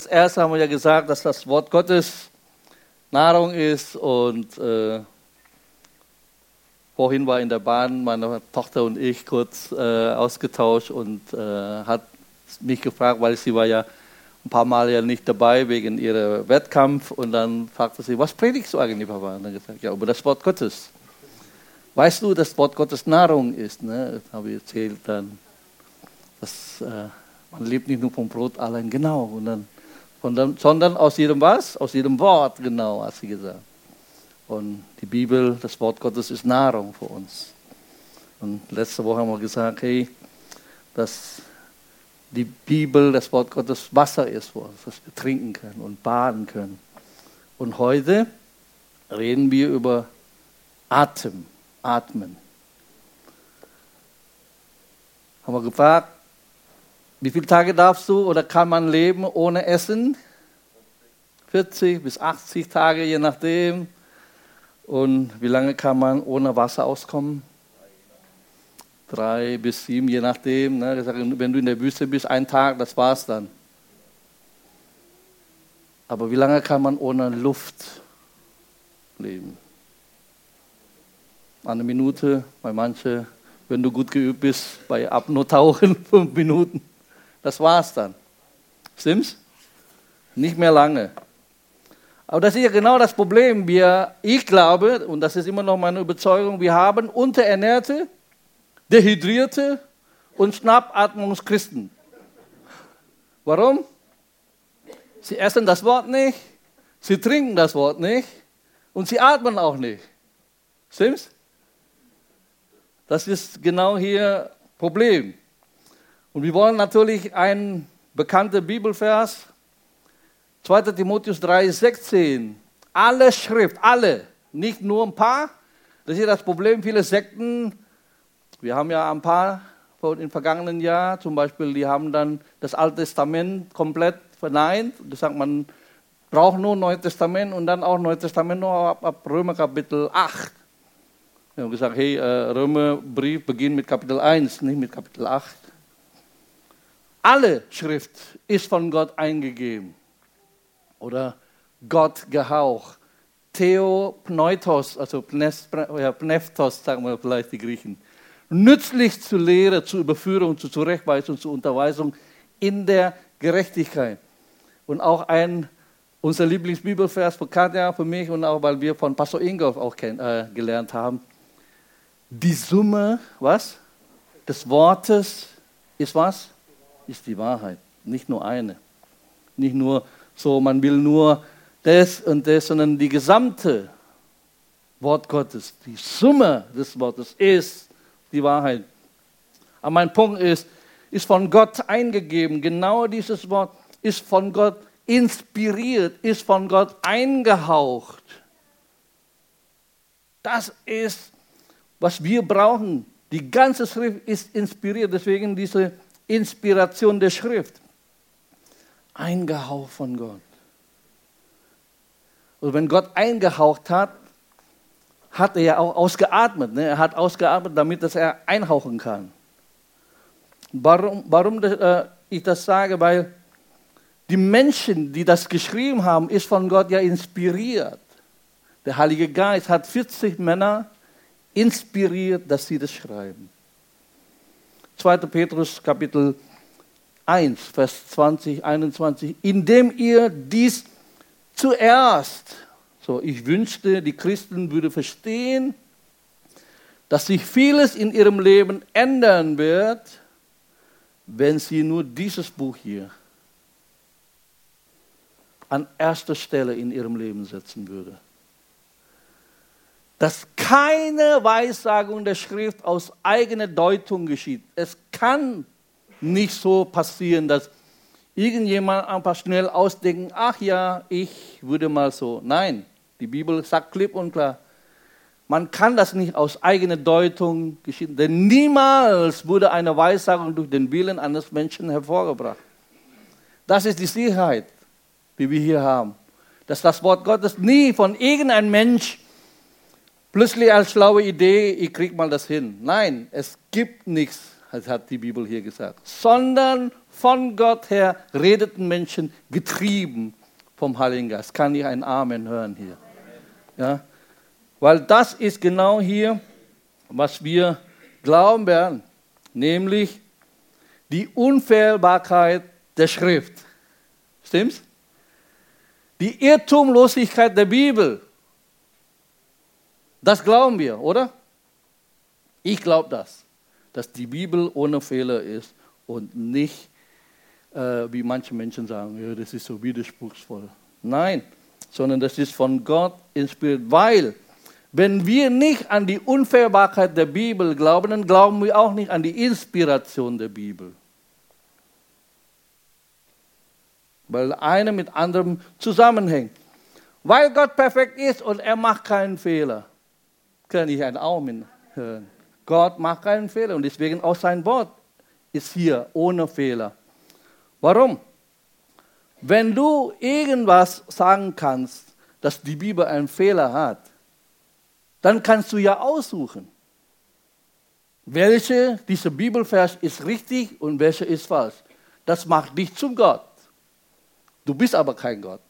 Erst haben wir ja gesagt, dass das Wort Gottes Nahrung ist und vorhin war in der Bahn meine Tochter und ich kurz ausgetauscht und hat mich gefragt, weil sie war ja ein paar Mal ja nicht dabei wegen ihrer Wettkampf und dann fragte sie, was predigst du eigentlich, Papa? Und dann gesagt, ja, über das Wort Gottes. Weißt du, dass das Wort Gottes Nahrung ist? Ne? Das habe ich erzählt dann, dass man lebt nicht nur vom Brot allein, genau, sondern aus jedem was? Aus jedem Wort, genau, hat sie gesagt. Und die Bibel, das Wort Gottes ist Nahrung für uns. Und letzte Woche haben wir gesagt, hey, dass die Bibel, das Wort Gottes Wasser ist für uns, dass wir trinken können und baden können. Und heute reden wir über Atmen. Haben wir gefragt, wie viele Tage darfst du oder kann man leben ohne Essen? 40 bis 80 Tage, je nachdem. Und wie lange kann man ohne Wasser auskommen? 3 bis 7, je nachdem. Ne? Wenn du in der Wüste bist, 1 Tag, das war's dann. Aber wie lange kann man ohne Luft leben? 1 Minute, bei manchen, wenn du gut geübt bist, bei Apnoe-Tauchen 5 Minuten. Das war's dann. Stimmt's? Nicht mehr lange. Aber das ist ja genau das Problem. Ich glaube, und das ist immer noch meine Überzeugung, wir haben unterernährte, dehydrierte und Schnappatmungschristen. Warum? Sie essen das Wort nicht, sie trinken das Wort nicht und sie atmen auch nicht. Stimmt's? Das ist genau hier das Problem. Und wir wollen natürlich einen bekannten Bibelvers, 2. Timotheus 3,16. Alle Schrift, alle, nicht nur ein paar. Das ist ja das Problem, viele Sekten. Wir haben ja ein paar im vergangenen Jahr, zum Beispiel, die haben dann das Alte Testament komplett verneint. Gesagt, man braucht nur Neues Testament und dann auch Neues Testament nur ab Römer Kapitel 8. Wir haben gesagt, hey, Römerbrief beginnt mit Kapitel 1, nicht mit Kapitel 8. Alle Schrift ist von Gott eingegeben oder Gott gehaucht. Theopneutos, also Pneftos, sagen wir vielleicht die Griechen. Nützlich zur Lehre, zur Überführung, zur Zurechtweisung, zur Unterweisung in der Gerechtigkeit. Und auch unser Lieblingsbibelvers für Katja, für mich und auch, weil wir von Pastor Ingolf auch gelernt haben. Die Summe, was? Des Wortes ist was? Ist die Wahrheit. Nicht nur eine. Nicht nur so, man will nur das und das, sondern die gesamte Wort Gottes, die Summe des Wortes ist die Wahrheit. Aber mein Punkt ist von Gott eingegeben. Genau dieses Wort ist von Gott inspiriert, ist von Gott eingehaucht. Das ist, was wir brauchen. Die ganze Schrift ist inspiriert, deswegen diese Inspiration der Schrift. Eingehaucht von Gott. Und wenn Gott eingehaucht hat, hat er ja auch ausgeatmet. Ne? Er hat ausgeatmet, damit er einhauchen kann. Warum ich das sage? Weil die Menschen, die das geschrieben haben, ist von Gott ja inspiriert. Der Heilige Geist hat 40 Männer inspiriert, dass sie das schreiben. 2. Petrus Kapitel 1, Vers 20, 21. Indem ihr dies zuerst, ich wünschte, die Christen würden verstehen, dass sich vieles in ihrem Leben ändern wird, wenn sie nur dieses Buch hier an erster Stelle in ihrem Leben setzen würde. Dass keine Weissagung der Schrift aus eigener Deutung geschieht. Es kann nicht so passieren, dass irgendjemand einfach schnell ausdenkt, ach ja, ich würde mal so. Nein, die Bibel sagt klipp und klar, man kann das nicht aus eigener Deutung geschehen, denn niemals wurde eine Weissagung durch den Willen eines Menschen hervorgebracht. Das ist die Sicherheit, die wir hier haben. Dass das Wort Gottes nie von irgendeinem Mensch plötzlich als schlaue Idee, ich krieg mal das hin. Nein, es gibt nichts, hat die Bibel hier gesagt, sondern von Gott her redeten Menschen, getrieben vom Heiligen Geist. Kann ich ein Amen hören hier? Ja? Weil das ist genau hier, was wir glauben werden, nämlich die Unfehlbarkeit der Schrift. Stimmt's? Die Irrtumlosigkeit der Bibel. Das glauben wir, oder? Ich glaube das, dass die Bibel ohne Fehler ist und nicht, wie manche Menschen sagen, ja, das ist so widerspruchsvoll. Nein, sondern das ist von Gott inspiriert, weil wenn wir nicht an die Unfehlbarkeit der Bibel glauben, dann glauben wir auch nicht an die Inspiration der Bibel. Weil eine mit anderem zusammenhängt. Weil Gott perfekt ist und er macht keinen Fehler. Kann ich ein Amen hören. Gott macht keinen Fehler und deswegen auch sein Wort ist hier ohne Fehler. Warum? Wenn du irgendwas sagen kannst, dass die Bibel einen Fehler hat, dann kannst du ja aussuchen, welche dieser Bibelvers ist richtig und welche ist falsch. Das macht dich zum Gott. Du bist aber kein Gott.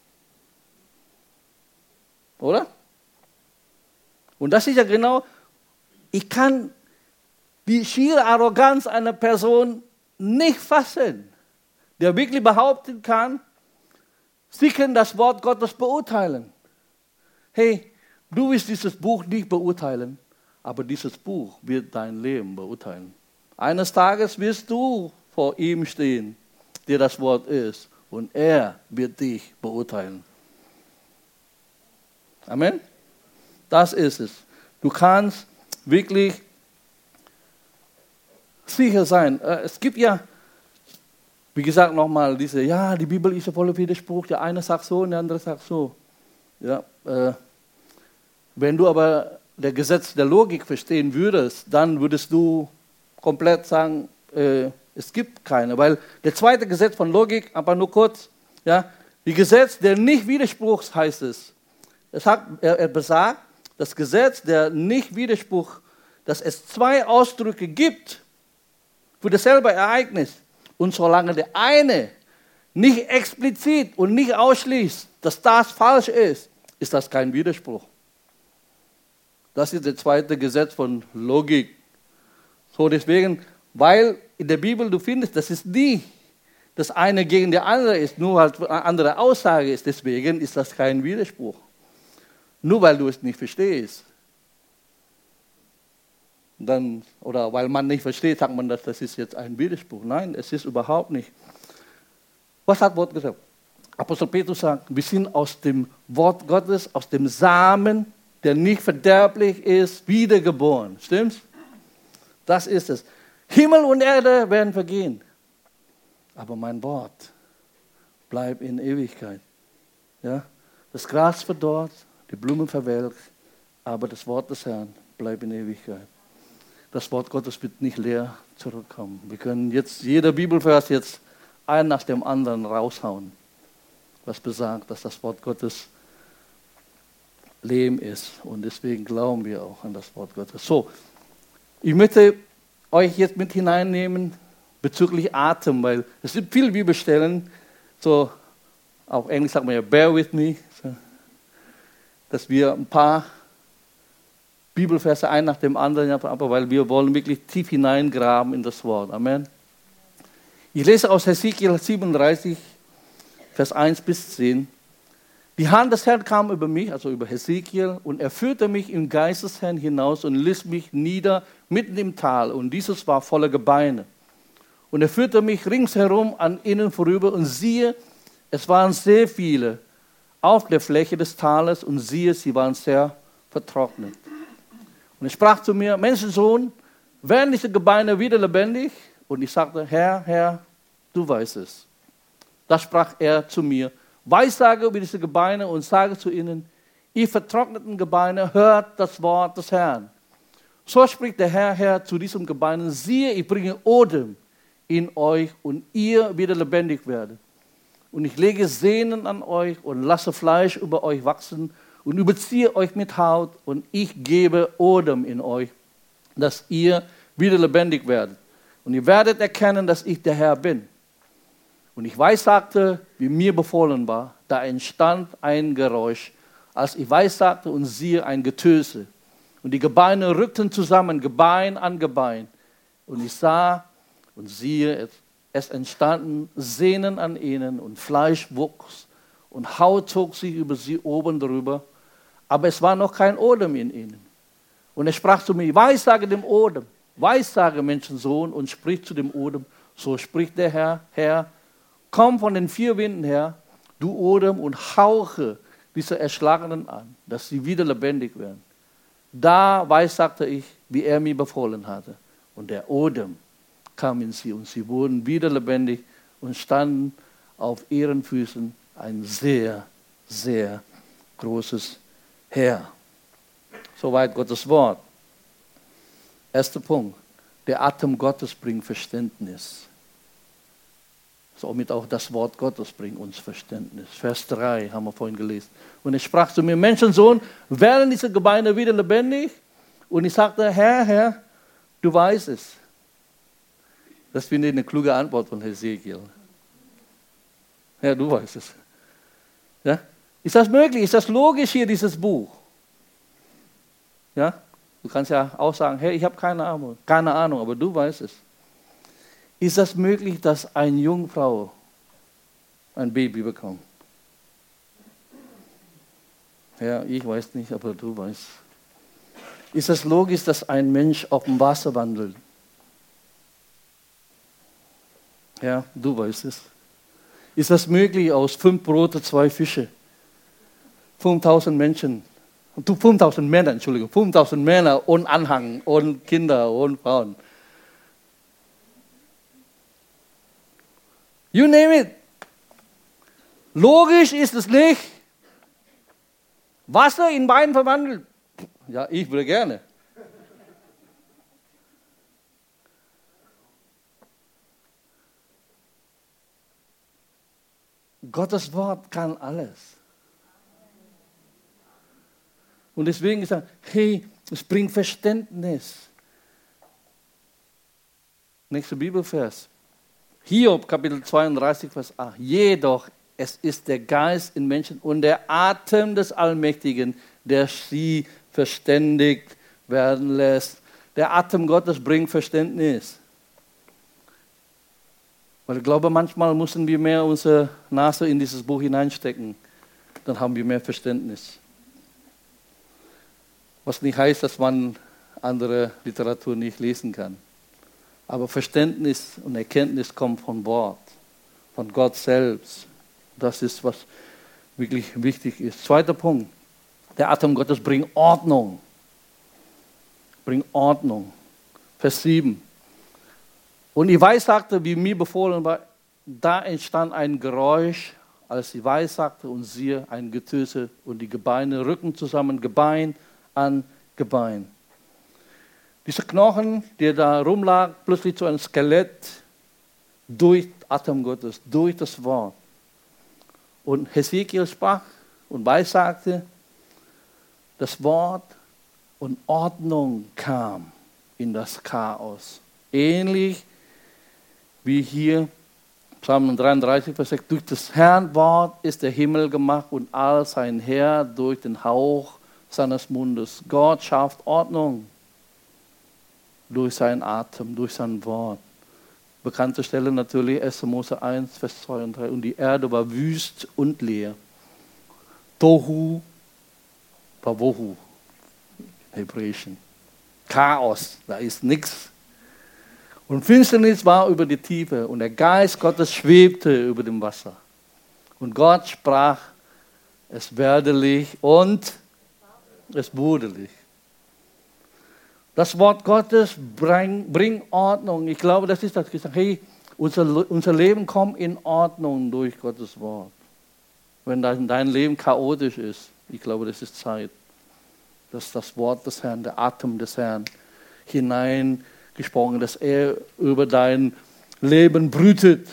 Oder? Und das ist ja genau, ich kann die schiere Arroganz einer Person nicht fassen, der wirklich behaupten kann, sie können das Wort Gottes beurteilen. Hey, du willst dieses Buch nicht beurteilen, aber dieses Buch wird dein Leben beurteilen. Eines Tages wirst du vor ihm stehen, der das Wort ist, und er wird dich beurteilen. Amen? Das ist es. Du kannst wirklich sicher sein. Es gibt ja, wie gesagt, nochmal diese, ja, die Bibel ist ja voller Widerspruch. Der eine sagt so und der andere sagt so. Ja, wenn du aber das Gesetz der Logik verstehen würdest, dann würdest du komplett sagen, es gibt keine. Weil der zweite Gesetz von Logik, aber nur kurz, ja, die Gesetz der Nicht-Widerspruch heißt es. Er besagt, das Gesetz der Nicht-Widerspruch, dass es zwei Ausdrücke gibt für dasselbe Ereignis. Und solange der eine nicht explizit und nicht ausschließt, dass das falsch ist das kein Widerspruch. Das ist das zweite Gesetz von Logik. So deswegen, weil in der Bibel du findest, dass es nie das eine gegen der andere ist, nur halt eine andere Aussage ist. Deswegen ist das kein Widerspruch. Nur weil du es nicht verstehst. Dann, oder weil man nicht versteht, sagt man, das ist jetzt ein Widerspruch. Nein, es ist überhaupt nicht. Was hat Gott gesagt? Apostel Petrus sagt, wir sind aus dem Wort Gottes, aus dem Samen, der nicht verderblich ist, wiedergeboren. Stimmt's? Das ist es. Himmel und Erde werden vergehen. Aber mein Wort bleibt in Ewigkeit. Ja? Das Gras verdorrt, die Blumen verwelkt, aber das Wort des Herrn bleibt in Ewigkeit. Das Wort Gottes wird nicht leer zurückkommen. Wir können jetzt, jeder Bibelvers jetzt einen nach dem anderen raushauen, was besagt, dass das Wort Gottes Leben ist. Und deswegen glauben wir auch an das Wort Gottes. So, ich möchte euch jetzt mit hineinnehmen bezüglich Atem, weil es gibt viele Bibelstellen, so auf Englisch sagt man ja, bear with me, so, dass wir ein paar Bibelverse ein nach dem anderen, aber weil wir wollen wirklich tief hineingraben in das Wort. Amen. Ich lese aus Hesekiel 37, Vers 1 bis 10. Die Hand des Herrn kam über mich, also über Hesekiel, und er führte mich im Geist des Herrn hinaus und ließ mich nieder mitten im Tal. Und dieses war voller Gebeine. Und er führte mich ringsherum an ihnen vorüber und siehe, es waren sehr viele auf der Fläche des Tales und siehe, sie waren sehr vertrocknet. Und er sprach zu mir, Menschensohn, werden diese Gebeine wieder lebendig? Und ich sagte, Herr, du weißt es. Da sprach er zu mir, Weissage über diese Gebeine und sage zu ihnen, ihr vertrockneten Gebeine, hört das Wort des Herrn. So spricht der Herr zu diesen Gebeinen, siehe, ich bringe Odem in euch und ihr wieder lebendig werdet. Und ich lege Sehnen an euch und lasse Fleisch über euch wachsen und überziehe euch mit Haut und ich gebe Odem in euch, dass ihr wieder lebendig werdet. Und ihr werdet erkennen, dass ich der Herr bin. Und ich weissagte, wie mir befohlen war. Da entstand ein Geräusch, als ich weissagte, und siehe, ein Getöse. Und die Gebeine rückten zusammen, Gebein an Gebein. Und ich sah und siehe, es entstanden Sehnen an ihnen und Fleisch wuchs und Haut zog sich über sie oben drüber. Aber es war noch kein Odem in ihnen. Und er sprach zu mir, weissage dem Odem, weissage Menschensohn, und sprich zu dem Odem, so spricht der Herr, komm von den 4 Winden her, du Odem, und hauche diese Erschlagenen an, dass sie wieder lebendig werden. Da weissagte ich, wie er mir befohlen hatte. Und der Odem kam in sie, und sie wurden wieder lebendig und standen auf ihren Füßen, ein sehr, sehr großes Heer. Soweit Gottes Wort. Erster Punkt. Der Atem Gottes bringt Verständnis. Somit auch das Wort Gottes bringt uns Verständnis. Vers 3 haben wir vorhin gelesen. Und er sprach zu mir, Menschensohn, werden diese Gebeine wieder lebendig? Und ich sagte, Herr, du weißt es. Das finde ich eine kluge Antwort von Hesekiel. Herr, du weißt es. Ja? Ist das möglich? Ist das logisch hier, dieses Buch? Ja? Du kannst ja auch sagen, hey, ich habe keine Ahnung, aber du weißt es. Ist das möglich, dass eine Jungfrau ein Baby bekommt? Ja, ich weiß nicht, aber du weißt. Ist es logisch, dass ein Mensch auf dem Wasser wandelt? Ja, du weißt es. Ist das möglich aus 5 Brote, 2 Fische? 5000 Menschen. 5000 Männer, Entschuldigung. 5000 Männer und Anhang und Kinder und Frauen. You name it. Logisch ist es nicht. Wasser in Wein verwandelt. Ja, ich würde gerne. Gottes Wort kann alles. Und deswegen ist er, hey, es bringt Verständnis. Nächster Bibelvers. Hiob, Kapitel 32, Vers 8. Jedoch, es ist der Geist in Menschen und der Atem des Allmächtigen, der sie verständigt werden lässt. Der Atem Gottes bringt Verständnis. Weil ich glaube, manchmal müssen wir mehr unsere Nase in dieses Buch hineinstecken. Dann haben wir mehr Verständnis. Was nicht heißt, dass man andere Literatur nicht lesen kann. Aber Verständnis und Erkenntnis kommt vom Wort, von Gott selbst. Das ist, was wirklich wichtig ist. Zweiter Punkt. Der Atem Gottes bringt Ordnung. Bringt Ordnung. Vers 7. Und ich weissagte, wie mir befohlen war, da entstand ein Geräusch, als ich weissagte, und siehe, ein Getöse, und die Gebeine rücken zusammen, Gebein an Gebein. Dieser Knochen, der da rumlag, plötzlich zu einem Skelett durch Atem Gottes, durch das Wort. Und Hesekiel sprach und weissagte, das Wort und Ordnung kam in das Chaos. Ähnlich wie hier Psalm 33, Vers 6, durch das Herrn Wort ist der Himmel gemacht und all sein Heer durch den Hauch seines Mundes. Gott schafft Ordnung durch seinen Atem, durch sein Wort. Bekannte Stelle natürlich 1. Mose 1, Vers 2 und 3. Und die Erde war wüst und leer. Tohu Wabohu, Hebräischen. Chaos, da ist nichts. Und Finsternis war über die Tiefe und der Geist Gottes schwebte über dem Wasser. Und Gott sprach, es werde Licht und es wurde Licht. Das Wort Gottes bringt Ordnung. Ich glaube, das ist das gesagt. Hey, unser Leben kommt in Ordnung durch Gottes Wort. Wenn dein Leben chaotisch ist, ich glaube, das ist Zeit, dass das Wort des Herrn, der Atem des Herrn hineingesprochen, dass er über dein Leben brütet,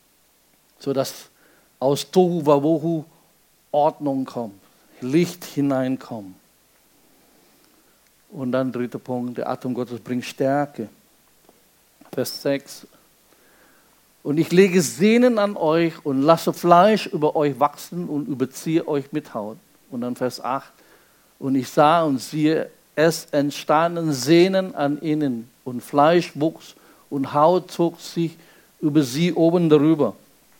sodass aus Tohu Wabohu Ordnung kommt, Licht hineinkommt. Und dann dritter Punkt, der Atem Gottes bringt Stärke. Vers 6. Und ich lege Sehnen an euch und lasse Fleisch über euch wachsen und überziehe euch mit Haut. Und dann Vers 8. Und ich sah und siehe, es entstanden Sehnen an ihnen und Fleisch wuchs und Haut zog sich über sie oben darüber.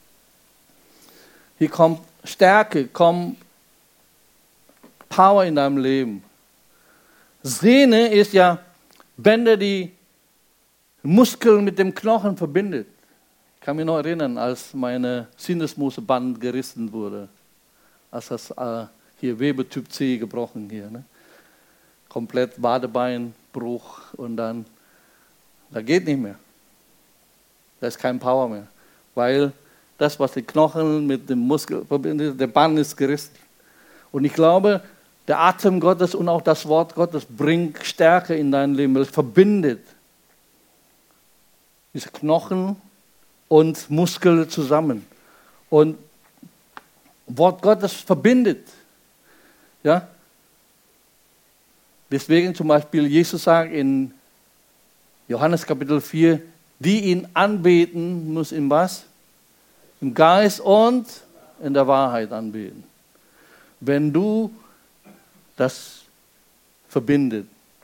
Hier kommt Stärke, kommt Power in deinem Leben. Sehne ist ja Bänder, die Muskeln mit dem Knochen verbindet. Ich kann mich noch erinnern, als meine Sinnesmuskelband gerissen wurde. Als das hier Webetyp C gebrochen hier. Ne? Komplett Wadebeinbruch und dann, da geht nicht mehr. Da ist kein Power mehr. Weil das, was die Knochen mit dem Muskel verbindet, der Band ist gerissen. Und ich glaube, der Atem Gottes und auch das Wort Gottes bringt Stärke in dein Leben. Es verbindet diese Knochen und Muskel zusammen. Und Wort Gottes verbindet. Ja? Deswegen zum Beispiel Jesus sagt in Johannes Kapitel 4, die ihn anbeten, muss in was? Im Geist und in der Wahrheit anbeten. Wenn du das verbindet,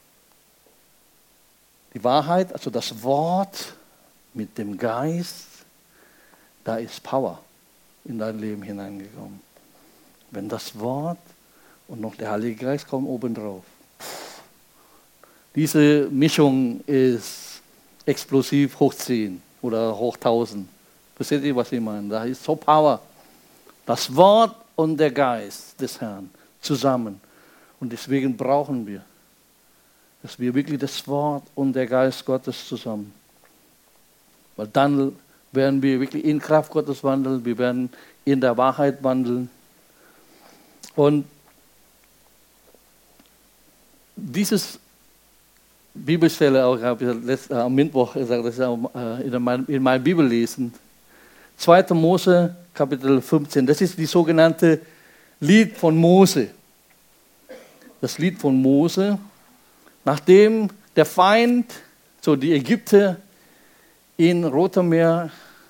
die Wahrheit, also das Wort mit dem Geist, da ist Power in dein Leben hineingekommen. Wenn das Wort und noch der Heilige Geist kommen obendrauf. Diese Mischung ist explosiv hoch 10 oder hoch 1000. Versteht ihr, was ich meine? Da ist so Power. Das Wort und der Geist des Herrn zusammen. Und deswegen brauchen wir, dass wir wirklich das Wort und der Geist Gottes zusammen. Weil dann werden wir wirklich in Kraft Gottes wandeln, wir werden in der Wahrheit wandeln. Und dieses Bibelstelle auch, habe ich am Mittwoch gesagt, das ist auch in meinem Bibellesen. 2. Mose, Kapitel 15. Das ist die sogenannte Lied von Mose. Das Lied von Mose, nachdem der Feind, so die Ägypter, in Rotem Meer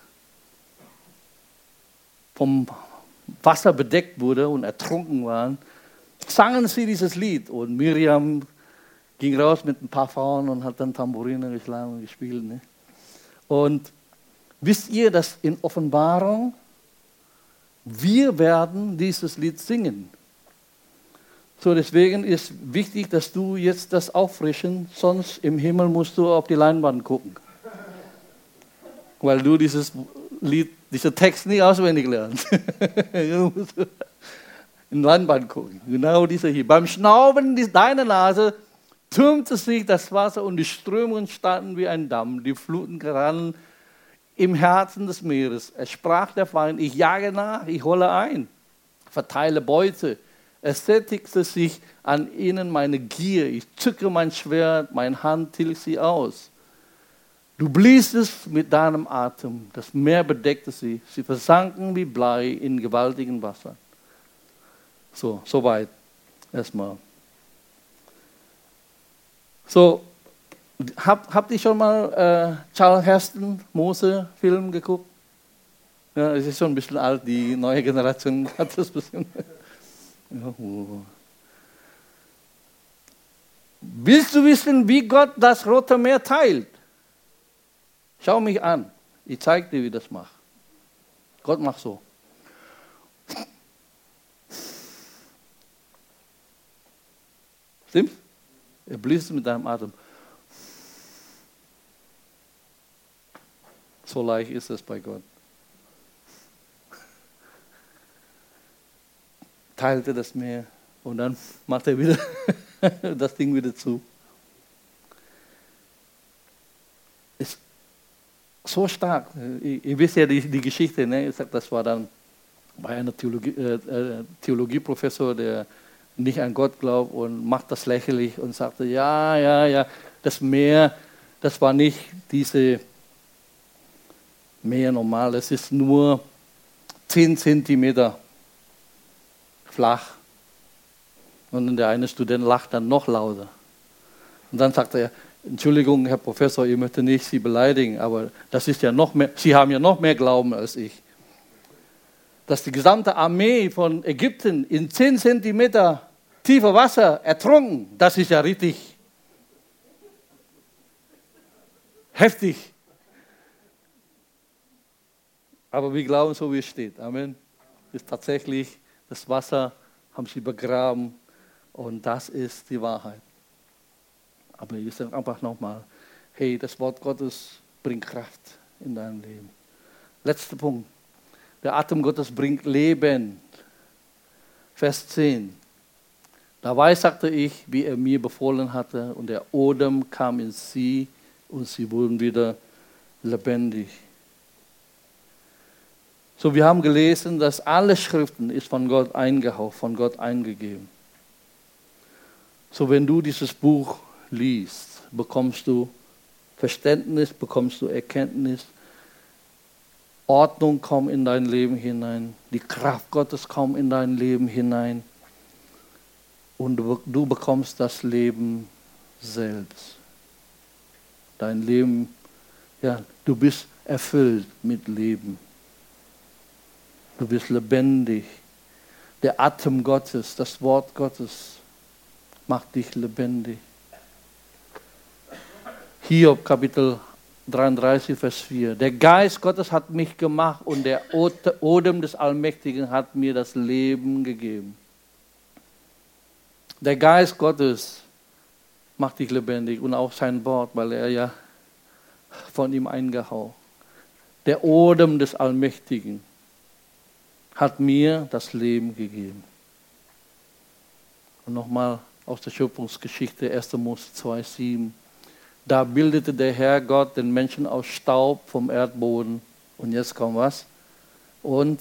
vom Wasser bedeckt wurde und ertrunken waren, sangen sie dieses Lied. Und Miriam ging raus mit ein paar Frauen und hat dann Tambourine geschlagen und gespielt. Ne? Und wisst ihr, dass in Offenbarung wir werden dieses Lied singen? So, deswegen ist wichtig, dass du jetzt das auffrischen, sonst im Himmel musst du auf die Leinwand gucken. Weil du dieses Lied, diesen Text nicht auswendig lernst. Du musst in die Leinwand gucken. Genau dieser hier. Beim Schnauben deiner Nase türmte sich das Wasser und die Strömungen standen wie ein Damm. Die Fluten rannen im Herzen des Meeres. Es sprach der Feind, ich jage nach, ich hole ein, verteile Beute. Es sättigte sich an ihnen meine Gier. Ich zücke mein Schwert, meine Hand tilgt sie aus. Du bliesest mit deinem Atem, das Meer bedeckte sie. Sie versanken wie Blei in gewaltigen Wassern. So, soweit erstmal. So, habt ihr schon mal Charles Heston, Mose-Film geguckt? Ja, es ist schon ein bisschen alt, die neue Generation hat das bestimmt. Ja, willst du wissen, wie Gott das Rote Meer teilt? Schau mich an. Ich zeige dir, wie das macht. Gott macht so. Stimmt's? Er bläst mit deinem Atem. So leicht ist es bei Gott. Teilte das Meer und dann macht er wieder das Ding wieder zu. Ist so stark. Ihr wisst ja die Geschichte, ne? Ich sag, das war dann bei einem Theologieprofessor, der nicht an Gott glaubt und macht das lächerlich und sagte, ja, das Meer, das war nicht diese Meer normal, es ist nur 10 Zentimeter flach. Und der eine Student lacht dann noch lauter. Und dann sagt er, Entschuldigung, Herr Professor, ich möchte nicht Sie beleidigen, aber das ist ja noch mehr, Sie haben ja noch mehr Glauben als ich. Dass die gesamte Armee von Ägypten in 10 Zentimeter tiefer Wasser ertrunken, das ist ja richtig heftig. Aber wir glauben, so wie es steht. Amen. Das ist tatsächlich, das Wasser haben sie begraben und das ist die Wahrheit. Aber ich sage einfach nochmal, hey, das Wort Gottes bringt Kraft in dein Leben. Letzter Punkt. Der Atem Gottes bringt Leben. Vers 10. Dabei sagte ich, wie er mir befohlen hatte, und der Odem kam in sie und sie wurden wieder lebendig. So, wir haben gelesen, dass alle Schriften ist von Gott eingehaucht, von Gott eingegeben. So, wenn du dieses Buch liest, bekommst du Verständnis, bekommst du Erkenntnis, Ordnung kommt in dein Leben hinein, die Kraft Gottes kommt in dein Leben hinein und du bekommst das Leben selbst. Dein Leben, ja, du bist erfüllt mit Leben. Du bist lebendig. Der Atem Gottes, das Wort Gottes macht dich lebendig. Hiob, Kapitel 33, Vers 4. Der Geist Gottes hat mich gemacht und der Odem des Allmächtigen hat mir das Leben gegeben. Der Geist Gottes macht dich lebendig und auch sein Wort, weil er ja von ihm eingehaucht. Der Odem des Allmächtigen hat mir das Leben gegeben. Und nochmal aus der Schöpfungsgeschichte, 1. Mose 2,7. Da bildete der Herr Gott den Menschen aus Staub vom Erdboden. Und jetzt kommt was? Und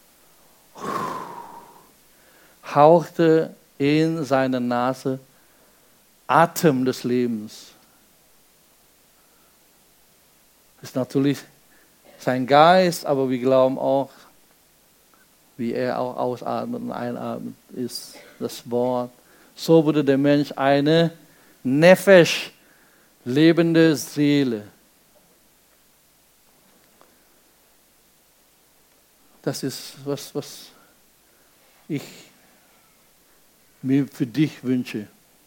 hauchte in seine Nase Atem des Lebens. Das ist natürlich sein Geist, aber wir glauben auch, wie er auch ausatmet und einatmet, ist das Wort. So wurde der Mensch eine Nefesh, lebende Seele. Das ist, was ich mir für dich wünsche.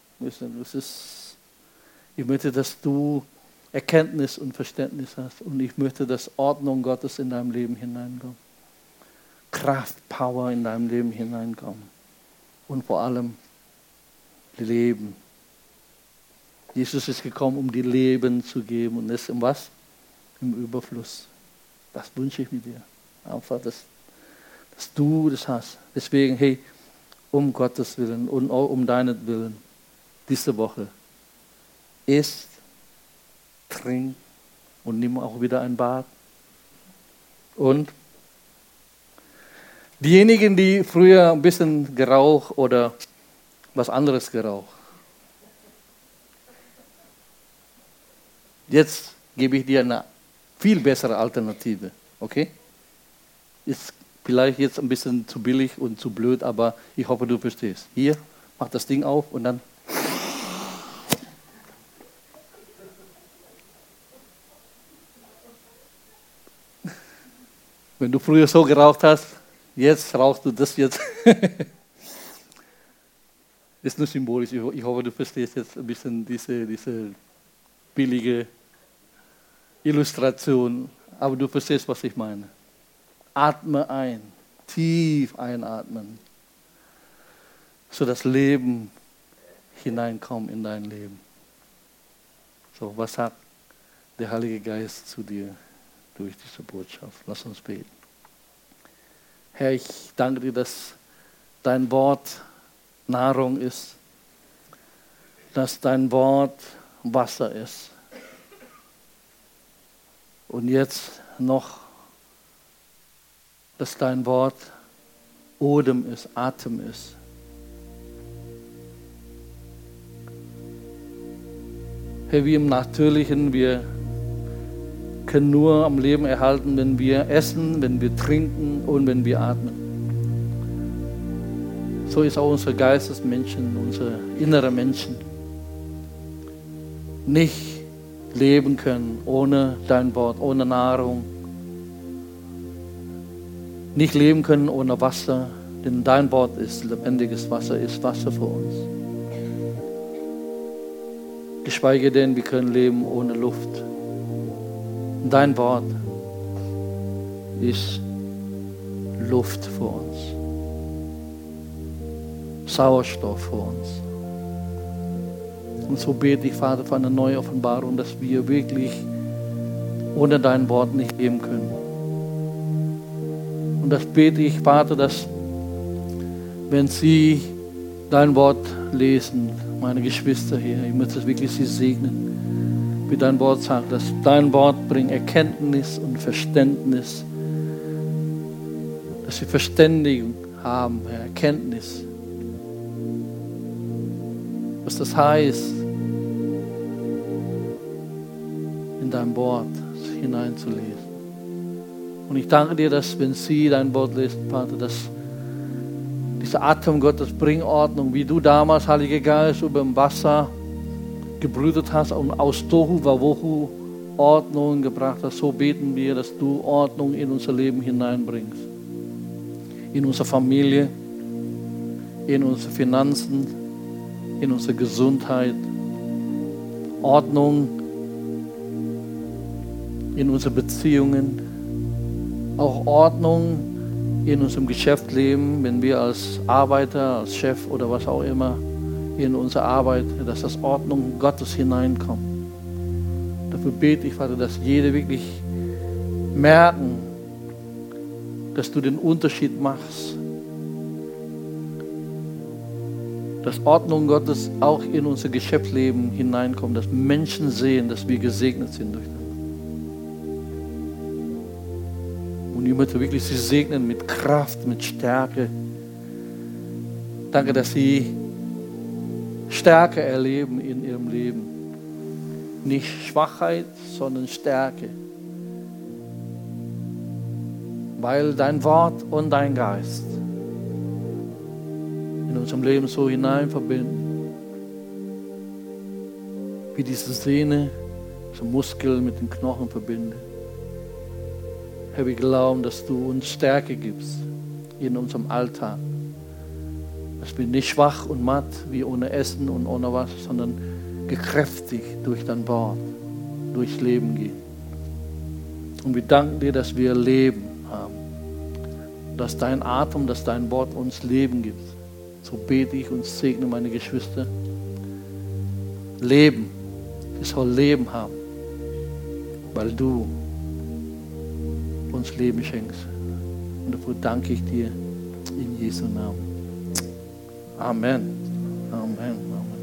Ich möchte, dass du Erkenntnis und Verständnis hast. Und ich möchte, dass Ordnung Gottes in deinem Leben hineinkommt. Kraft, Power in deinem Leben hineinkommt. Und vor allem Leben. Jesus ist gekommen, um dir Leben zu geben. Und das im was? Im Überfluss. Das wünsche ich mir dir. Einfach, dass du das hast. Deswegen, hey, um Gottes Willen und auch um deinetwillen, diese Woche, isst, trink und nimm auch wieder ein Bad. Und diejenigen, die früher ein bisschen geraucht oder was anderes geraucht, jetzt gebe ich dir eine viel bessere Alternative, okay? Ist vielleicht jetzt ein bisschen zu billig und zu blöd, aber ich hoffe, du verstehst. Hier, mach das Ding auf und dann. Wenn du früher so geraucht hast, jetzt rauchst du das jetzt. Ist nur symbolisch. Ich hoffe, du verstehst jetzt ein bisschen diese billige Illustration. Aber du verstehst, was ich meine. Atme ein. Tief einatmen. So das Leben hineinkommt in dein Leben. So, was sagt der Heilige Geist zu dir durch diese Botschaft? Lass uns beten. Herr, ich danke dir, dass dein Wort Nahrung ist, dass dein Wort Wasser ist. Und jetzt noch, dass dein Wort Odem ist, Atem ist. Herr, wie im Natürlichen, wir können nur am Leben erhalten, wenn wir essen, wenn wir trinken und wenn wir atmen. So ist auch unser Geistesmenschen, unser innerer Menschen. nicht leben können ohne dein Wort, ohne Nahrung. Nicht leben können ohne Wasser, denn dein Wort ist lebendiges Wasser, ist Wasser für uns. Geschweige denn, wir können leben ohne Luft. Dein Wort ist Luft für uns. Sauerstoff für uns. Und so bete ich, Vater, für eine neue Offenbarung, dass wir wirklich ohne dein Wort nicht leben können. Und das bete ich, Vater, dass wenn sie dein Wort lesen, meine Geschwister hier, ich möchte es wirklich sie segnen, wie dein Wort sagt, dass dein Wort bringt Erkenntnis und Verständnis, dass sie Verständigung haben, Herr, Erkenntnis. Was das heißt, in dein Wort hineinzulesen. Und ich danke dir, dass wenn sie dein Wort lesen, Vater, dass dieser Atem Gottes bringt Ordnung, wie du damals, Heiliger Geist, über dem Wasser gebrütet hast und aus Tohu Wabohu Ordnung gebracht hast. So beten wir, dass du Ordnung in unser Leben hineinbringst. In unsere Familie, in unsere Finanzen, in unsere Gesundheit. Ordnung in unsere Beziehungen. Auch Ordnung in unserem Geschäftsleben, wenn wir als Arbeiter, als Chef oder was auch immer in unsere Arbeit, dass das Ordnung Gottes hineinkommt. Dafür bete ich, Vater, dass jeder wirklich merken, dass du den Unterschied machst. Dass Ordnung Gottes auch in unser Geschäftsleben hineinkommt, dass Menschen sehen, dass wir gesegnet sind durch das. Und ich möchte wirklich sie segnen mit Kraft, mit Stärke. Danke, dass sie Stärke erleben in ihrem Leben. Nicht Schwachheit, sondern Stärke. Weil dein Wort und dein Geist in unserem Leben so hinein verbinden. Wie diese Sehne, so Muskel mit den Knochen verbindet. Herr, wir glauben, dass du uns Stärke gibst in unserem Alltag. Dass wir nicht schwach und matt wie ohne Essen und ohne was, sondern gekräftigt durch dein Wort, durchs Leben gehen. Und wir danken dir, dass wir Leben haben. Dass dein Atem, dass dein Wort uns Leben gibt. So bete ich und segne meine Geschwister. Leben. Wir sollen Leben haben. Weil du uns Leben schenkst. Und dafür danke ich dir in Jesu Namen. Amen. Amen. Amen.